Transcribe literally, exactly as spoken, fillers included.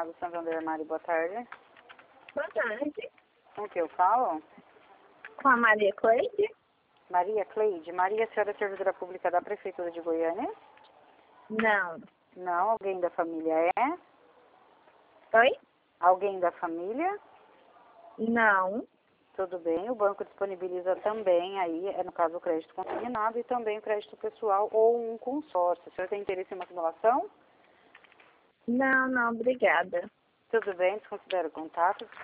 Banco Santander, Mari, boa tarde. Boa tarde. Com que eu falo? Com a Maria Cleide? Maria Cleide. Maria, a senhora é servidora pública da Prefeitura de Goiânia? Não. Não, alguém da família é? Oi? Alguém da família? Não. Tudo bem, o banco disponibiliza também aí, é no caso o crédito consignado e também o crédito pessoal ou um consórcio. O senhor tem interesse em uma simulação? Não, não, obrigada. Tudo bem, desconsidera o contato.